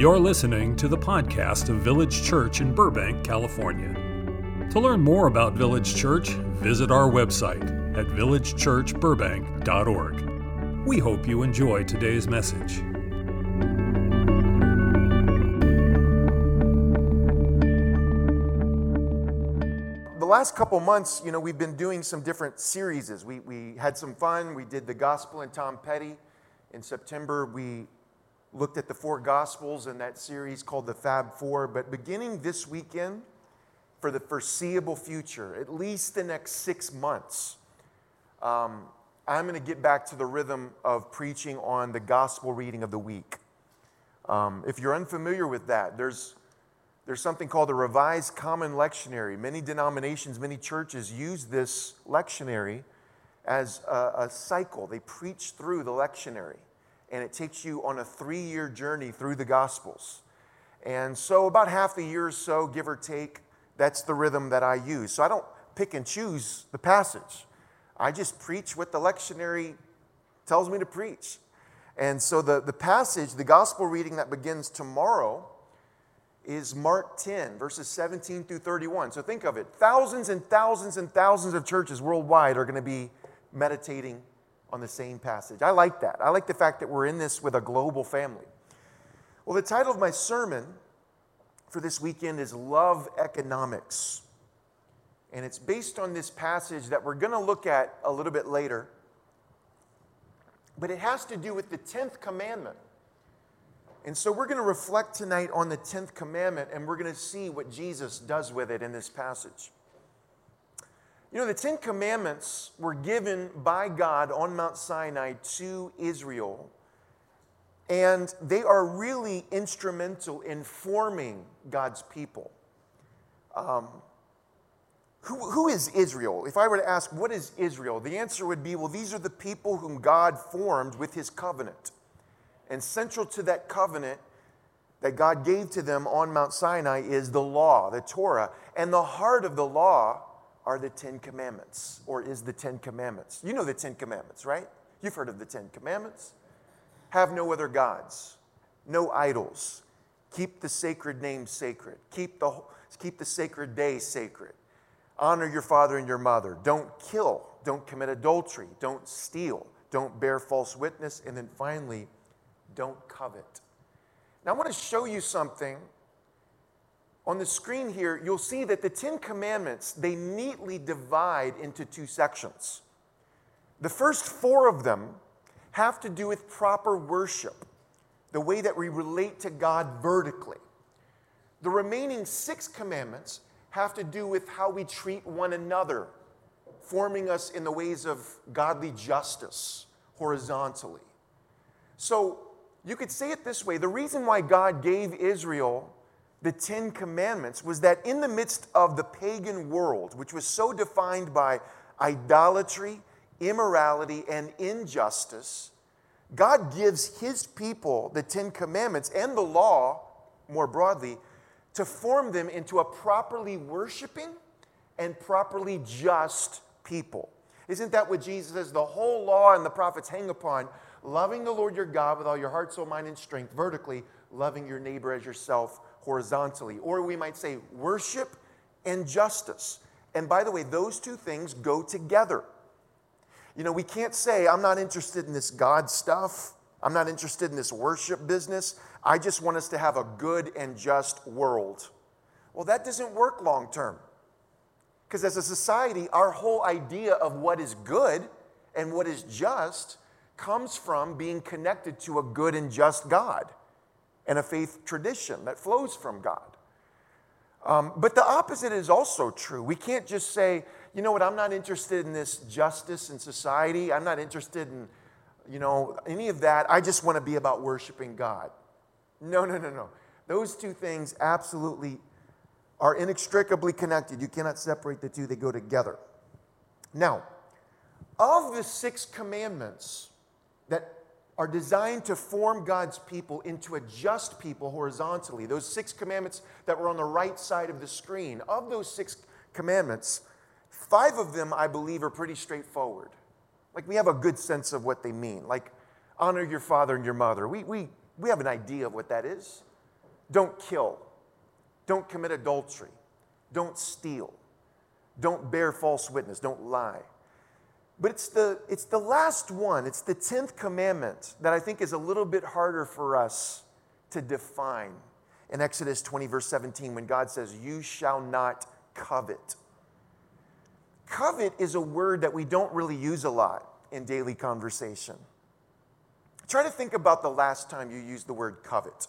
You're listening to the podcast of Village Church in Burbank, California. To learn more about Village Church, visit our website at villagechurchburbank.org. We hope you enjoy today's message. The last couple months, we've been doing some different series. We had some fun. We did the Gospel and Tom Petty. In September, we looked at the four Gospels in that series called the Fab Four. But beginning this weekend, for the foreseeable future, at least the next 6 months, I'm going to get back to the rhythm of preaching on the Gospel reading of the week. If you're unfamiliar with that, there's something called the Revised Common Lectionary. Many denominations, many churches use this lectionary as a cycle. They preach through the lectionary, and it takes you on a 3-year journey through the Gospels. And so about half the year or so, give or take, that's the rhythm that I use. So I don't pick and choose the passage. I just preach what the lectionary tells me to preach. And so the passage, the Gospel reading that begins tomorrow, is Mark 10, verses 17 through 31. So think of it. Thousands and thousands and thousands of churches worldwide are going to be meditating on the same passage. I like that. I like the fact that we're in this with a global family. Well, the title of my sermon for this weekend is Love Economics. And it's based on this passage that we're going to look at a little bit later. But it has to do with the 10th commandment. And so we're going to reflect tonight on the 10th commandment, and we're going to see what Jesus does with it in this passage. The 10 commandments were given by God on Mount Sinai to Israel, and they are really instrumental in forming God's people. Who is Israel? If I were to ask, what is Israel? The answer would be, well, these are the people whom God formed with his covenant. And central to that covenant that God gave to them on Mount Sinai is the law, the Torah. And the heart of the law are the 10 commandments, or is the 10 commandments. You know the 10 commandments, right? You've heard of the 10 commandments. Have no other gods, no idols. Keep the sacred name sacred. Keep the sacred day sacred. Honor your father and your mother. Don't kill. Don't commit adultery. Don't steal. Don't bear false witness. And then finally, don't covet. Now I want to show you something. On the screen here, you'll see that the 10 commandments, they neatly divide into 2 sections. The first 4 of them have to do with proper worship, the way that we relate to God vertically. The remaining 6 commandments have to do with how we treat one another, forming us in the ways of godly justice horizontally. So you could say it this way. The reason why God gave Israel the 10 commandments was that in the midst of the pagan world, which was so defined by idolatry, immorality, and injustice, God gives his people the 10 commandments and the law, more broadly, to form them into a properly worshiping and properly just people. Isn't that what Jesus says? The whole law and the prophets hang upon loving the Lord your God with all your heart, soul, mind, and strength, vertically, loving your neighbor as yourself horizontally. Or we might say worship and justice. And by the way, those 2 things go together. We can't say, I'm not interested in this God stuff. I'm not interested in this worship business. I just want us to have a good and just world. Well, that doesn't work long term. Because as a society, our whole idea of what is good and what is just comes from being connected to a good and just God and a faith tradition that flows from God. But the opposite is also true. We can't just say, you know what, I'm not interested in this justice in society. I'm not interested in, any of that. I just want to be about worshiping God. No. Those 2 things absolutely are inextricably connected. You cannot separate the 2. They go together. Now, of the 6 commandments that are designed to form God's people into a just people horizontally, those 6 commandments that were on the right side of the screen, of those 6 commandments, 5 of them, I believe, are pretty straightforward. Like, we have a good sense of what they mean. Like, honor your father and your mother. We have an idea of what that is. Don't kill. Don't commit adultery. Don't steal. Don't bear false witness. Don't lie. But it's the last one. It's the 10th commandment that I think is a little bit harder for us to define. In Exodus 20, verse 17, when God says, "You shall not covet." Covet is a word that we don't really use a lot in daily conversation. Try to think about the last time you used the word covet.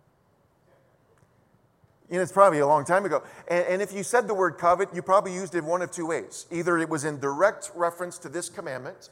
It's probably a long time ago. And if you said the word covet, you probably used it one of two ways. Either it was in direct reference to this commandment,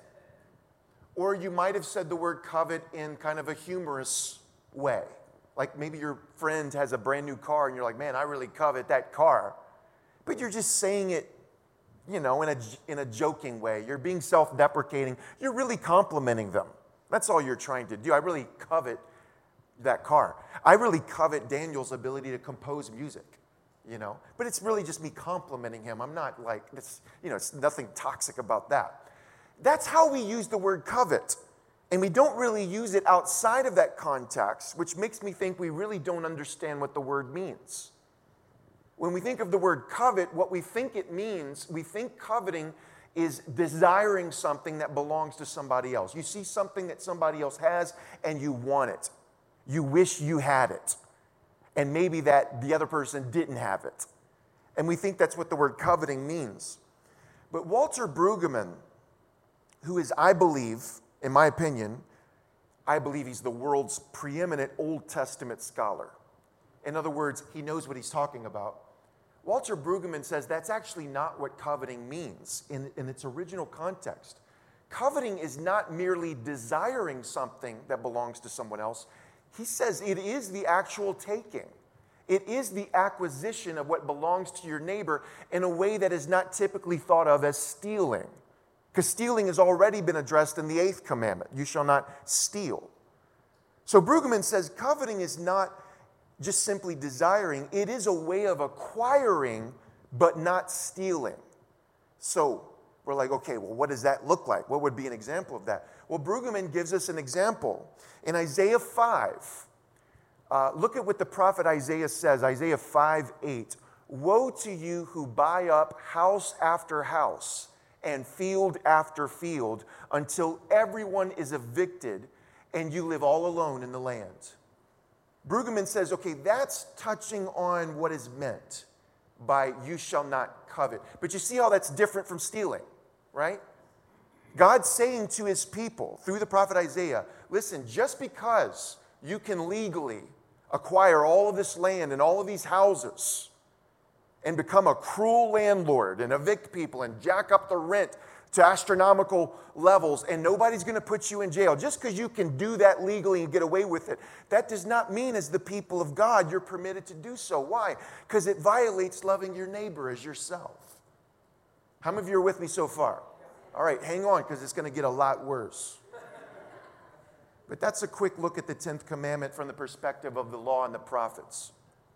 or you might have said the word covet in kind of a humorous way. Like maybe your friend has a brand new car and you're like, "Man, I really covet that car." But you're just saying it, in a joking way. You're being self-deprecating. You're really complimenting them. That's all you're trying to do. "I really covet that car. I really covet Daniel's ability to compose music, But it's really just me complimenting him. I'm not like, it's nothing toxic about that." That's how we use the word covet. And we don't really use it outside of that context, which makes me think we really don't understand what the word means. When we think of the word covet, what we think it means, we think coveting is desiring something that belongs to somebody else. You see something that somebody else has and you want it. You wish you had it. And maybe that the other person didn't have it. And we think that's what the word coveting means. But Walter Brueggemann, who is, I believe, in my opinion, I believe he's the world's preeminent Old Testament scholar. In other words, he knows what he's talking about. Walter Brueggemann says that's actually not what coveting means in its original context. Coveting is not merely desiring something that belongs to someone else. He says it is the actual taking. It is the acquisition of what belongs to your neighbor in a way that is not typically thought of as stealing. Because stealing has already been addressed in the 8th commandment. You shall not steal. So Brueggemann says coveting is not just simply desiring. It is a way of acquiring, but not stealing. So we're like, okay, well, what does that look like? What would be an example of that? Well, Brueggemann gives us an example. In Isaiah 5, look at what the prophet Isaiah says, Isaiah 5:8. "Woe to you who buy up house after house and field after field until everyone is evicted and you live all alone in the land." Brueggemann says, okay, that's touching on what is meant by "you shall not covet." But you see how that's different from stealing, right? God's saying to his people through the prophet Isaiah, listen, just because you can legally acquire all of this land and all of these houses and become a cruel landlord and evict people and jack up the rent to astronomical levels and nobody's going to put you in jail, just because you can do that legally and get away with it, that does not mean as the people of God you're permitted to do so. Why? Because it violates loving your neighbor as yourself. How many of you are with me so far? All right, hang on, because it's going to get a lot worse. But that's a quick look at the 10th commandment from the perspective of the law and the prophets.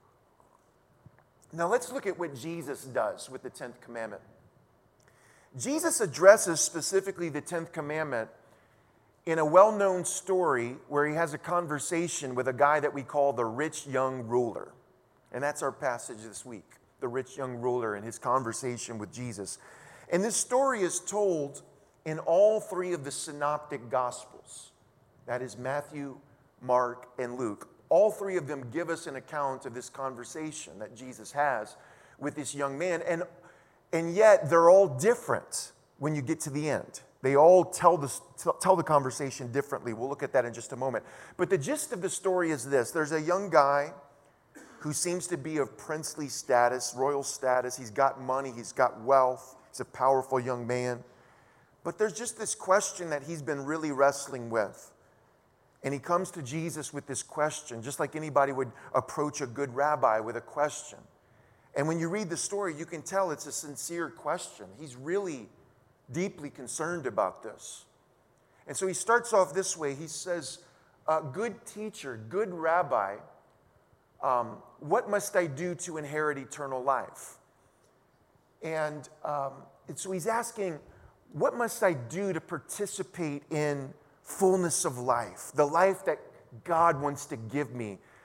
Now let's look at what Jesus does with the 10th commandment. Jesus addresses specifically the 10th commandment in a well-known story where he has a conversation with a guy that we call the rich young ruler. And that's our passage this week, the rich young ruler and his conversation with Jesus. And this story is told in all 3 of the synoptic gospels. That is Matthew, Mark, and Luke. All 3 of them give us an account of this conversation that Jesus has with this young man. And yet they're all different when you get to the end. They all tell the conversation differently. We'll look at that in just a moment. But the gist of the story is this. There's a young guy who seems to be of princely status, royal status. He's got money. He's got wealth. He's a powerful young man. But there's just this question that he's been really wrestling with. And he comes to Jesus with this question, just like anybody would approach a good rabbi with a question. And when you read the story, you can tell it's a sincere question. He's really deeply concerned about this. And so he starts off this way. He says, good teacher, good rabbi, what must I do to inherit eternal life? And so he's asking, what must I do to participate in fullness of life, the life that God wants to give me,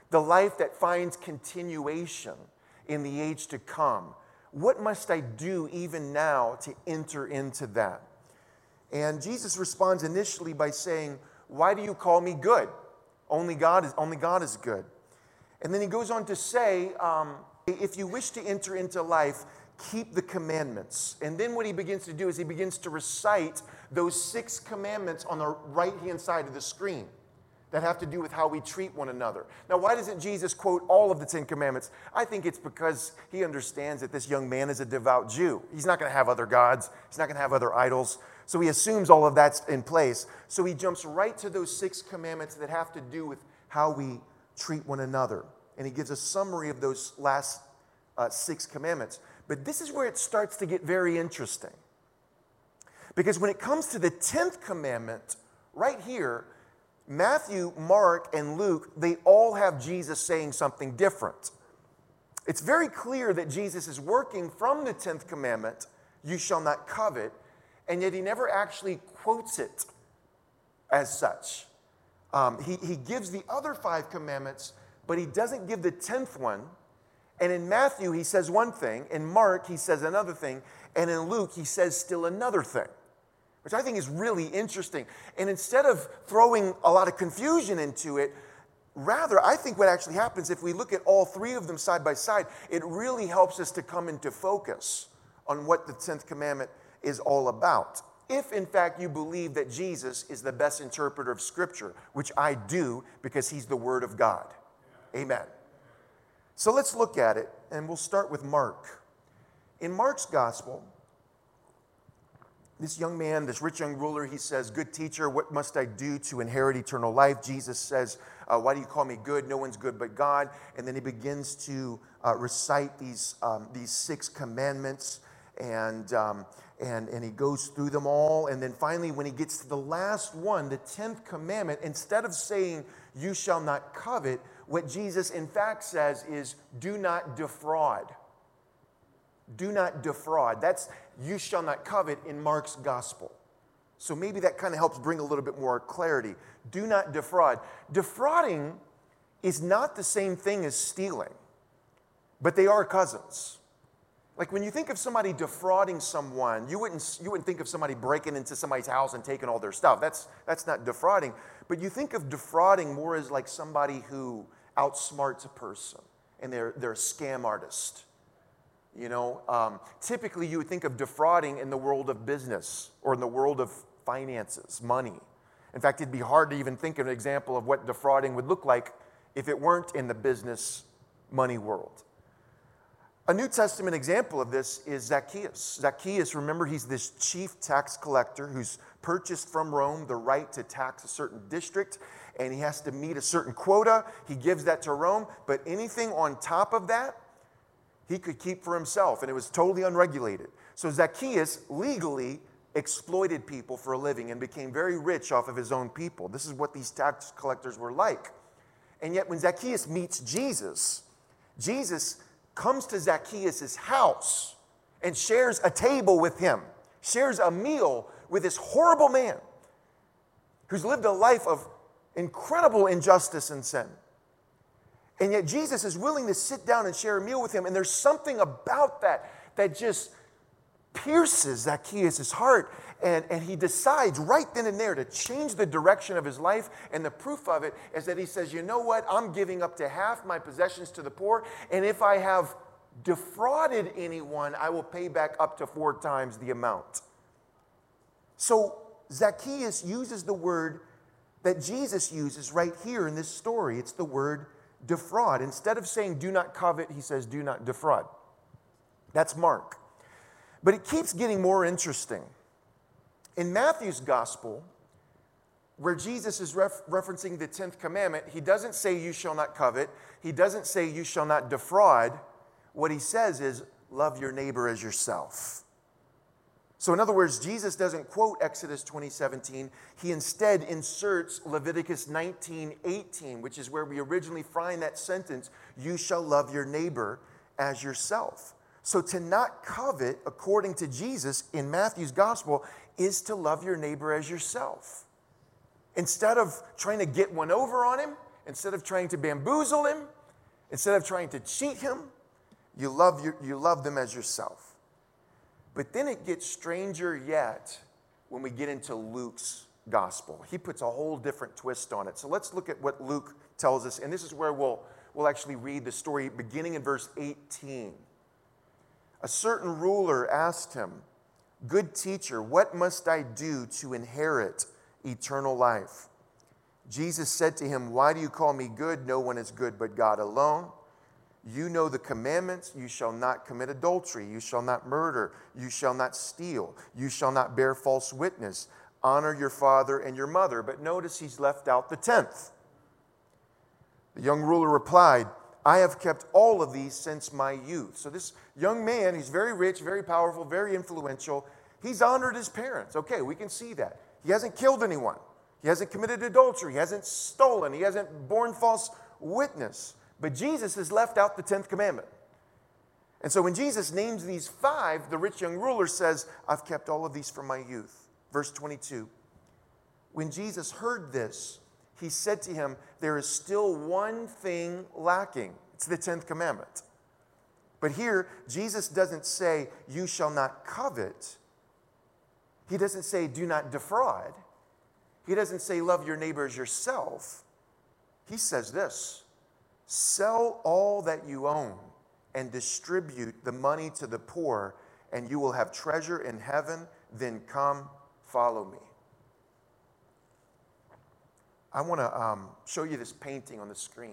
the life that finds continuation in the age to come. What must I do even now to enter into that? And Jesus responds initially by saying, why do you call me good? Only God is good. And then he goes on to say, if you wish to enter into life, keep the commandments. And then what he begins to do is he begins to recite those 6 commandments on the right-hand side of the screen that have to do with how we treat one another. Now, why doesn't Jesus quote all of the 10 commandments? I think it's because he understands that this young man is a devout Jew. He's not going to have other gods. He's not going to have other idols. So he assumes all of that's in place. So he jumps right to those 6 commandments that have to do with how we treat one another. And he gives a summary of those last 6 commandments. But this is where it starts to get very interesting. Because when it comes to the 10th commandment, right here, Matthew, Mark, and Luke, they all have Jesus saying something different. It's very clear that Jesus is working from the 10th commandment, you shall not covet, and yet he never actually quotes it as such. He gives the other 5 commandments, but he doesn't give the 10th one. And in Matthew, he says one thing. In Mark, he says another thing. And in Luke, he says still another thing, which I think is really interesting. And instead of throwing a lot of confusion into it, rather, I think what actually happens if we look at all 3 of them side by side, it really helps us to come into focus on what the 10th commandment is all about. If, in fact, you believe that Jesus is the best interpreter of Scripture, which I do because he's the Word of God. Amen. So let's look at it, and we'll start with Mark. In Mark's gospel, this young man, this rich young ruler, he says, good teacher, what must I do to inherit eternal life? Jesus says, why do you call me good? No one's good but God. And then he begins to recite these 6 commandments, and he goes through them all. And then finally, when he gets to the last one, the 10th commandment, instead of saying, you shall not covet, what Jesus in fact says is, do not defraud. Do not defraud. That's you shall not covet in Mark's gospel. So maybe that kind of helps bring a little bit more clarity. Do not defraud. Defrauding is not the same thing as stealing, but they are cousins. Like when you think of somebody defrauding someone, you wouldn't think of somebody breaking into somebody's house and taking all their stuff. That's not defrauding. But you think of defrauding more as like somebody who outsmarts a person, and they're a scam artist. You know, typically you would think of defrauding in the world of business or in the world of finances, money. In fact, it'd be hard to even think of an example of what defrauding would look like if it weren't in the business money world. A New Testament example of this is Zacchaeus. Zacchaeus, remember, he's this chief tax collector who's purchased from Rome the right to tax a certain district, and he has to meet a certain quota. He gives that to Rome, but anything on top of that, he could keep for himself, and it was totally unregulated. So Zacchaeus legally exploited people for a living and became very rich off of his own people. This is what these tax collectors were like. And yet when Zacchaeus meets Jesus, Jesus comes to Zacchaeus' house and shares a table with him, shares a meal with this horrible man who's lived a life of incredible injustice and sin. And yet Jesus is willing to sit down and share a meal with him. And there's something about that that just pierces Zacchaeus' heart. And he decides right then and there to change the direction of his life. And the proof of it is that he says, you know what? I'm giving up to half my possessions to the poor. And if I have defrauded anyone, I will pay back up to 4 times the amount. So Zacchaeus uses the word that Jesus uses right here in this story. It's the word defraud. Instead of saying do not covet, he says do not defraud. That's Mark. But it keeps getting more interesting. In Matthew's gospel, where Jesus is referencing the 10th commandment, he doesn't say you shall not covet. He doesn't say you shall not defraud. What he says is love your neighbor as yourself. So in other words, Jesus doesn't quote Exodus 20:17. He instead inserts Leviticus 19:18, which is where we originally find that sentence, you shall love your neighbor as yourself. So to not covet, according to Jesus in Matthew's gospel, is to love your neighbor as yourself. Instead of trying to get one over on him, instead of trying to bamboozle him, instead of trying to cheat him, you love them as yourself. But then it gets stranger yet when we get into Luke's gospel. He puts a whole different twist on it. So let's look at what Luke tells us, and this is where we'll actually read the story beginning in verse 18. A certain ruler asked him, "Good teacher, what must I do to inherit eternal life?" Jesus said to him, "Why do you call me good? No one is good but God alone. You know the commandments. You shall not commit adultery. You shall not murder. You shall not steal. You shall not bear false witness. Honor your father and your mother." But notice he's left out the 10th. The young ruler replied, "I have kept all of these since my youth." So this young man, he's very rich, very powerful, very influential. He's honored his parents. Okay, we can see that. He hasn't killed anyone. He hasn't committed adultery. He hasn't stolen. He hasn't borne false witness. But Jesus has left out the 10th commandment. And so when Jesus names these 5, the rich young ruler says, "I've kept all of these from my youth." Verse 22. When Jesus heard this, he said to him, "There is still one thing lacking." It's the 10th commandment. But here, Jesus doesn't say, "You shall not covet." He doesn't say, "Do not defraud." He doesn't say, "Love your neighbor as yourself." He says this, "Sell all that you own and distribute the money to the poor, and you will have treasure in heaven. Then come, follow me." I want to show you this painting on the screen.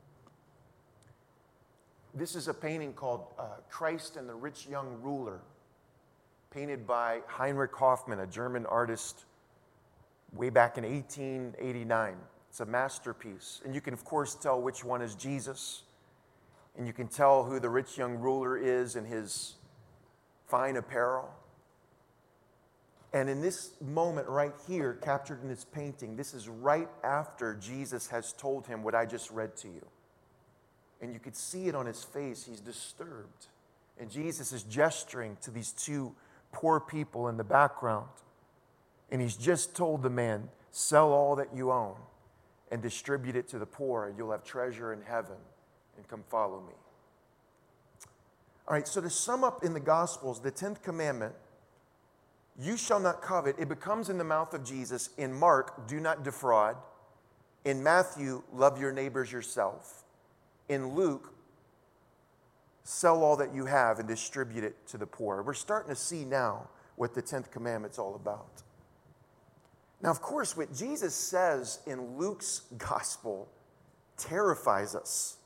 This is a painting called Christ and the Rich Young Ruler, painted by Heinrich Hoffmann, a German artist, way back in 1889. It's a masterpiece. And you can, of course, tell which one is Jesus. And you can tell who the rich young ruler is in his fine apparel. And in this moment right here, captured in this painting, this is right after Jesus has told him what I just read to you. And you could see it on his face. He's disturbed. And Jesus is gesturing to these 2 poor people in the background. And he's just told the man, "Sell all that you own and distribute it to the poor, and you'll have treasure in heaven, and come follow me." All right, so to sum up in the Gospels, the 10th commandment, "You shall not covet," it becomes in the mouth of Jesus. In Mark, "Do not defraud." In Matthew, "Love your neighbors yourself." In Luke, "Sell all that you have and distribute it to the poor." We're starting to see now what the 10th commandment's all about. Now, of course, what Jesus says in Luke's gospel terrifies us.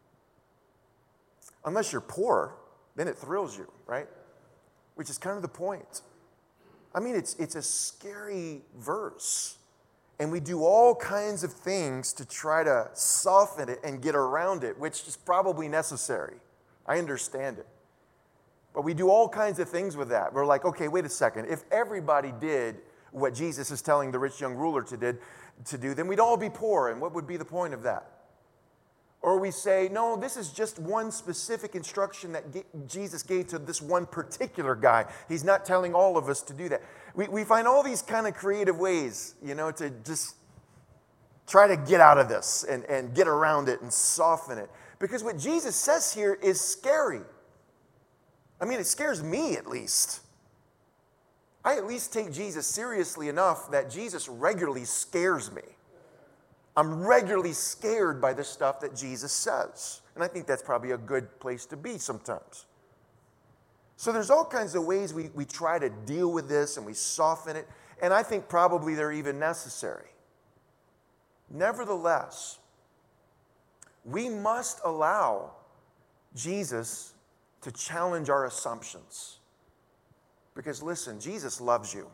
Unless you're poor, then it thrills you, right? Which is kind of the point. I mean, it's a scary verse. And we do all kinds of things to try to soften it and get around it, which is probably necessary. I understand it. But we do all kinds of things with that. We're like, okay, wait a second. If everybody did what Jesus is telling the rich young ruler to do, then we'd all be poor. And what would be the point of that? Or we say, no, this is just one specific instruction that Jesus gave to this one particular guy. He's not telling all of us to do that. We find all these kind of creative ways, to just try to get out of this and get around it and soften it. Because what Jesus says here is scary. I mean, it scares me at least. I at least take Jesus seriously enough that Jesus regularly scares me. I'm regularly scared by the stuff that Jesus says. And I think that's probably a good place to be sometimes. So there's all kinds of ways we try to deal with this and we soften it. And I think probably they're even necessary. Nevertheless, we must allow Jesus to challenge our assumptions. Because listen, Jesus loves you.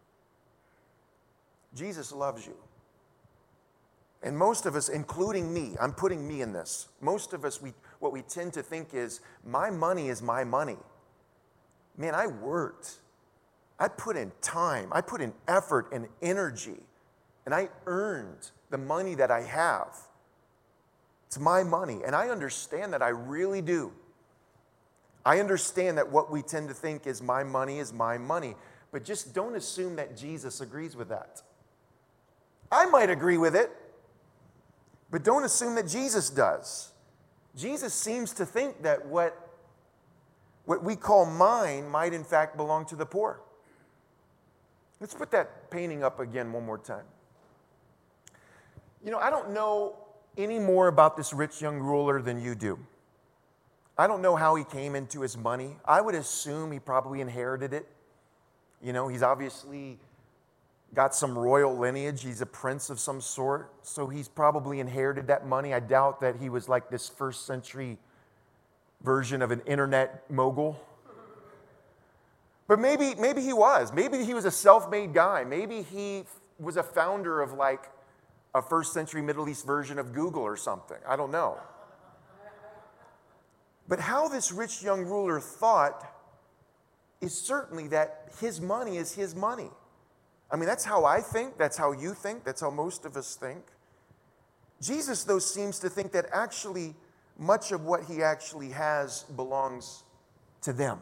Jesus loves you. And most of us, including me, I'm putting me in this. Most of us, what we tend to think is, my money is my money. Man, I worked. I put in time. I put in effort and energy. And I earned the money that I have. It's my money. And I understand that. I really do. I understand that what we tend to think is my money is my money. But just don't assume that Jesus agrees with that. I might agree with it. But don't assume that Jesus does. Jesus seems to think that what we call mine might in fact belong to the poor. Let's put that painting up again one more time. You know, I don't know any more about this rich young ruler than you do. I don't know how he came into his money. I would assume he probably inherited it. You know, he's obviously got some royal lineage. He's a prince of some sort. So he's probably inherited that money. I doubt that he was like this first century version of an internet mogul. But maybe he was. Maybe he was a self-made guy. Maybe he was a founder of like a first century Middle East version of Google or something. I don't know. But how this rich young ruler thought is certainly that his money is his money. I mean, that's how I think. That's how you think. That's how most of us think. Jesus, though, seems to think that actually much of what he actually has belongs to them.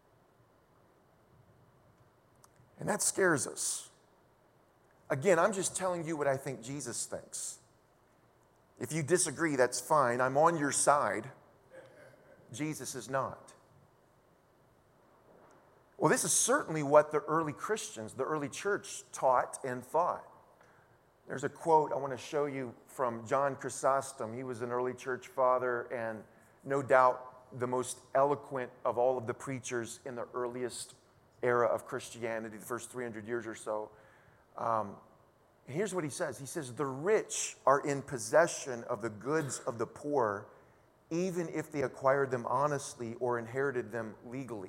And that scares us. Again, I'm just telling you what I think Jesus thinks. If you disagree, that's fine. I'm on your side. Jesus is not. Well, this is certainly what the early Christians, the early church taught and thought. There's a quote I want to show you from John Chrysostom. He was an early church father and no doubt the most eloquent of all of the preachers in the earliest era of Christianity, the first 300 years or so. Here's what he says. He says, "The rich are in possession of the goods of the poor, even if they acquired them honestly or inherited them legally."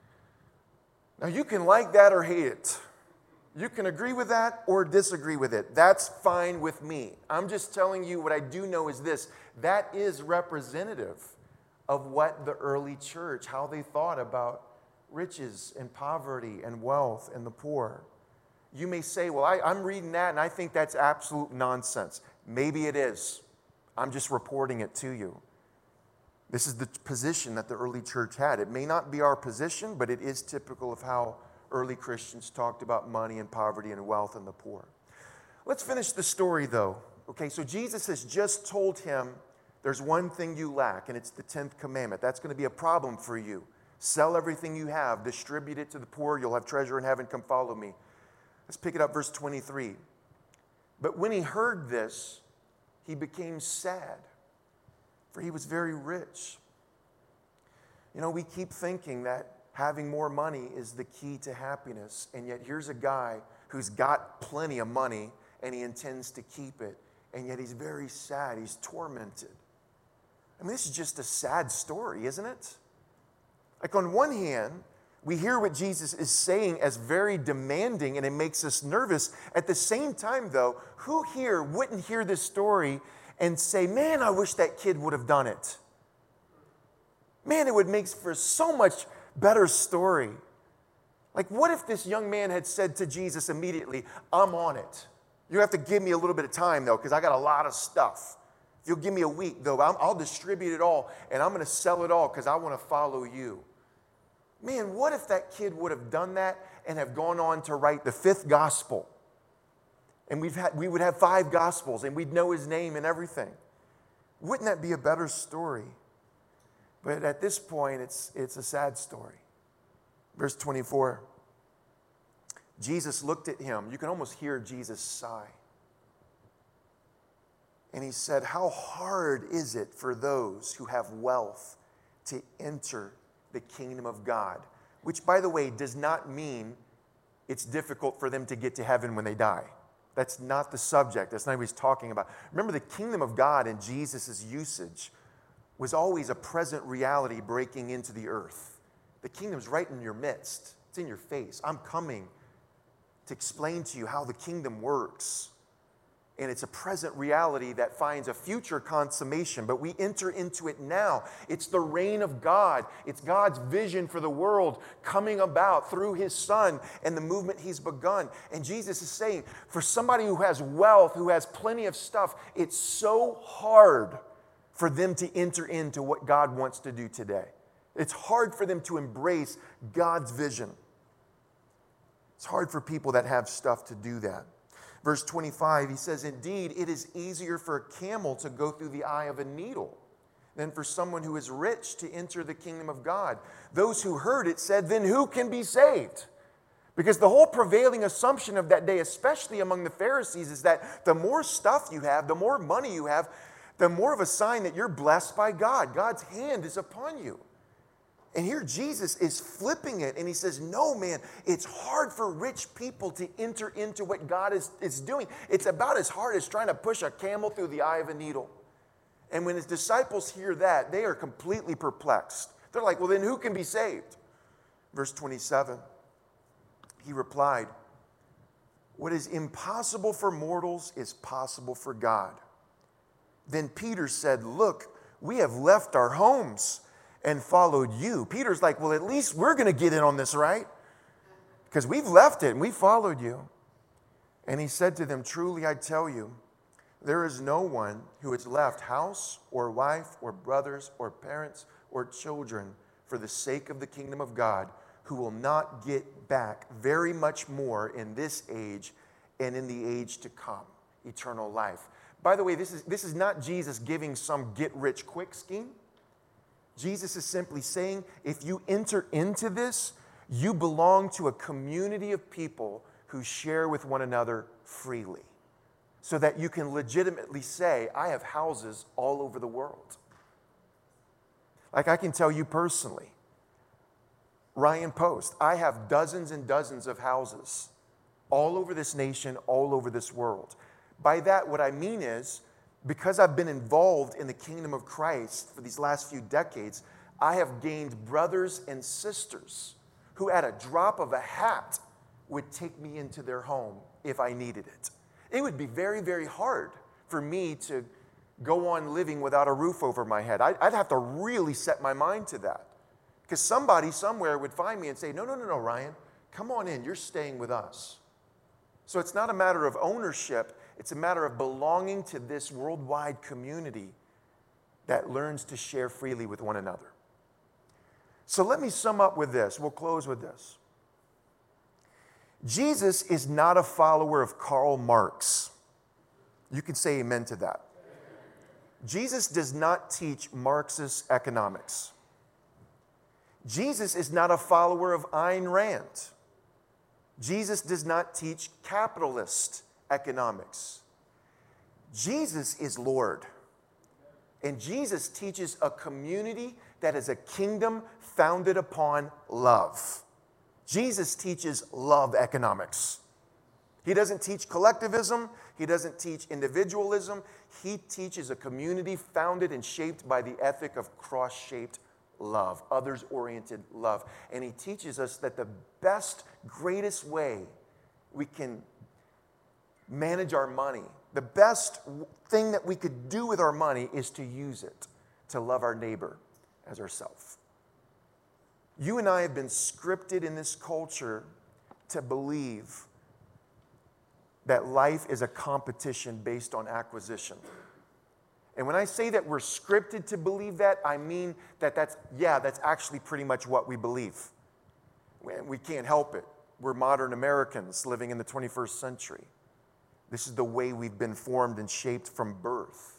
Now, you can like that or hate it. You can agree with that or disagree with it. That's fine with me. I'm just telling you what I do know is this. That is representative of what the early church, how they thought about riches and poverty and wealth and the poor. You may say, well, I'm reading that and I think that's absolute nonsense. Maybe it is. I'm just reporting it to you. This is the position that the early church had. It may not be our position, but it is typical of how early Christians talked about money and poverty and wealth and the poor. Let's finish the story, though. Okay, so Jesus has just told him there's one thing you lack, and it's the 10th commandment. That's going to be a problem for you. Sell everything you have, distribute it to the poor, you'll have treasure in heaven, come follow me. Let's pick it up, verse 23. But when he heard this, he became sad, for he was very rich. You know, we keep thinking that having more money is the key to happiness, and yet here's a guy who's got plenty of money, and he intends to keep it, and yet he's very sad, he's tormented. I mean, this is just a sad story, isn't it? Like, on one hand, we hear what Jesus is saying as very demanding, and it makes us nervous. At the same time, though, who here wouldn't hear this story and say, man, I wish that kid would have done it? Man, it would make for so much better story. Like, what if this young man had said to Jesus immediately, I'm on it. You have to give me a little bit of time, though, because I got a lot of stuff. If you'll give me a week, though, I'll distribute it all, and I'm going to sell it all because I want to follow you. Man, what if that kid would have done that and have gone on to write the 5th gospel? And we would have 5 gospels, and we'd know his name and everything. Wouldn't that be a better story? But at this point, it's a sad story. Verse 24. Jesus looked at him. You can almost hear Jesus sigh. And he said, how hard is it for those who have wealth to enter the kingdom of God? Which, by the way, does not mean it's difficult for them to get to heaven when they die. That's not the subject. That's not what he's talking about. Remember, the kingdom of God in Jesus' usage was always a present reality breaking into the earth. The kingdom's right in your midst. It's in your face. I'm coming to explain to you how the kingdom works. And it's a present reality that finds a future consummation, but we enter into it now. It's the reign of God. It's God's vision for the world coming about through his Son and the movement he's begun. And Jesus is saying, for somebody who has wealth, who has plenty of stuff, it's so hard for them to enter into what God wants to do today. It's hard for them to embrace God's vision. It's hard for people that have stuff to do that. Verse 25, he says, indeed, it is easier for a camel to go through the eye of a needle than for someone who is rich to enter the kingdom of God. Those who heard it said, then who can be saved? Because the whole prevailing assumption of that day, especially among the Pharisees, is that the more stuff you have, the more money you have, the more of a sign that you're blessed by God. God's hand is upon you. And here Jesus is flipping it, and he says, no, man, it's hard for rich people to enter into what God is doing. It's about as hard as trying to push a camel through the eye of a needle. And when his disciples hear that, they are completely perplexed. They're like, well, then who can be saved? Verse 27, he replied, what is impossible for mortals is possible for God. Then Peter said, look, we have left our homes and followed you. Peter's like, well, at least we're going to get in on this, right? Because we've left it and we followed you. And he said to them, truly, I tell you, there is no one who has left house or wife or brothers or parents or children for the sake of the kingdom of God who will not get back very much more in this age and in the age to come, eternal life. By the way, this is not Jesus giving some get-rich-quick scheme. Jesus is simply saying, if you enter into this, you belong to a community of people who share with one another freely, so that you can legitimately say, I have houses all over the world. Like I can tell you personally, Ryan Post, I have dozens and dozens of houses all over this nation, all over this world. By that, what I mean is, because I've been involved in the kingdom of Christ for these last few decades, I have gained brothers and sisters who at a drop of a hat would take me into their home if I needed it. It would be very, very hard for me to go on living without a roof over my head. I'd have to really set my mind to that. Because somebody somewhere would find me and say, no, Ryan, come on in, you're staying with us. So it's not a matter of ownership, it's a matter of belonging to this worldwide community that learns to share freely with one another. So let me sum up with this. We'll close with this. Jesus is not a follower of Karl Marx. You can say amen to that. Jesus does not teach Marxist economics. Jesus is not a follower of Ayn Rand. Jesus does not teach capitalist economics. Jesus is Lord. And Jesus teaches a community that is a kingdom founded upon love. Jesus teaches love economics. He doesn't teach collectivism. He doesn't teach individualism. He teaches a community founded and shaped by the ethic of cross-shaped love, others-oriented love. And he teaches us that the best, greatest way we can manage our money, the best thing that we could do with our money is to use it to love our neighbor as ourselves. You and I have been scripted in this culture to believe that life is a competition based on acquisition. And when I say that we're scripted to believe that, I mean that's actually pretty much what we believe. We can't help it. We're modern Americans living in the 21st century. This is the way we've been formed and shaped from birth.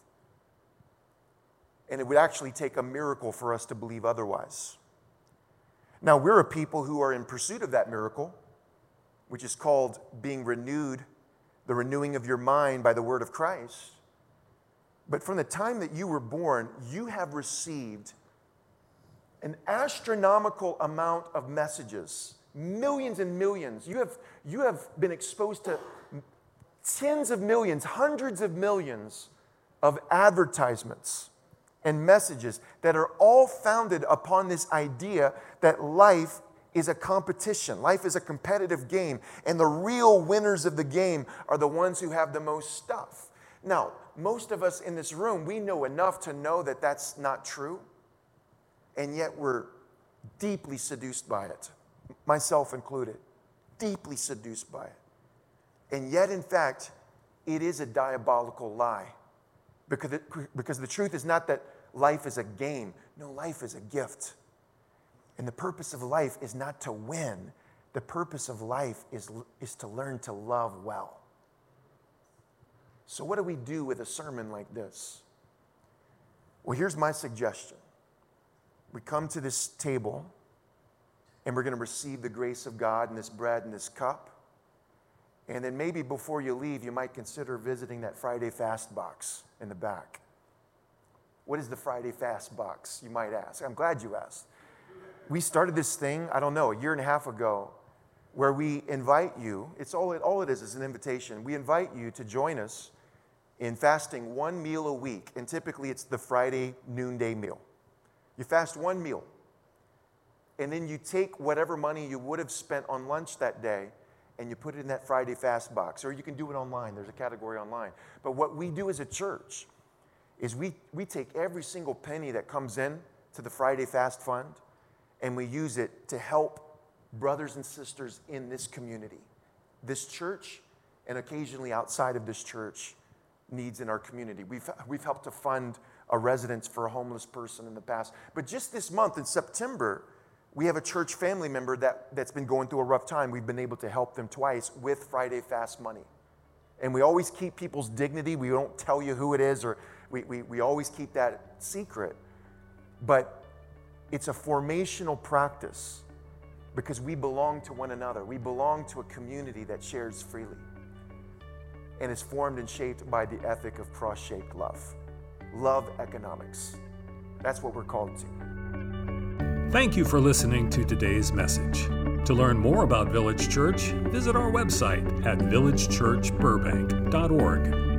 And it would actually take a miracle for us to believe otherwise. Now, we're a people who are in pursuit of that miracle, which is called being renewed, the renewing of your mind by the word of Christ. But from the time that you were born, you have received an astronomical amount of messages, millions and millions. You have been exposed to tens of millions, hundreds of millions of advertisements and messages that are all founded upon this idea that life is a competition. Life is a competitive game, and the real winners of the game are the ones who have the most stuff. Now, most of us in this room, we know enough to know that that's not true, and yet we're deeply seduced by it, myself included, deeply seduced by it. And yet, in fact, it is a diabolical lie, because the truth is not that life is a game. No, life is a gift. And the purpose of life is not to win. The purpose of life is to learn to love well. So what do we do with a sermon like this? Well, here's my suggestion. We come to this table, and we're going to receive the grace of God in this bread and this cup. And then maybe before you leave, you might consider visiting that Friday Fast box in the back. What is the Friday Fast box, you might ask? I'm glad you asked. We started this thing, I don't know, a year and a half ago, where we invite you, all it is an invitation. We invite you to join us in fasting one meal a week, and typically it's the Friday noonday meal. You fast one meal, and then you take whatever money you would have spent on lunch that day, and you put it in that Friday Fast box, or you can do it online. There's a category online. But what we do as a church is we take every single penny that comes in to the Friday Fast Fund, and we use it to help brothers and sisters in this community, this church, and occasionally outside of this church, needs in our community. We've helped to fund a residence for a homeless person in the past. But just this month, in September, we have a church family member that's been going through a rough time. We've been able to help them twice with Friday Fast money. And we always keep people's dignity. We don't tell you who it is, or we always keep that secret. But it's a formational practice because we belong to one another. We belong to a community that shares freely and is formed and shaped by the ethic of cross-shaped love. Love economics. That's what we're called to. Thank you for listening to today's message. To learn more about Village Church, visit our website at villagechurchburbank.org.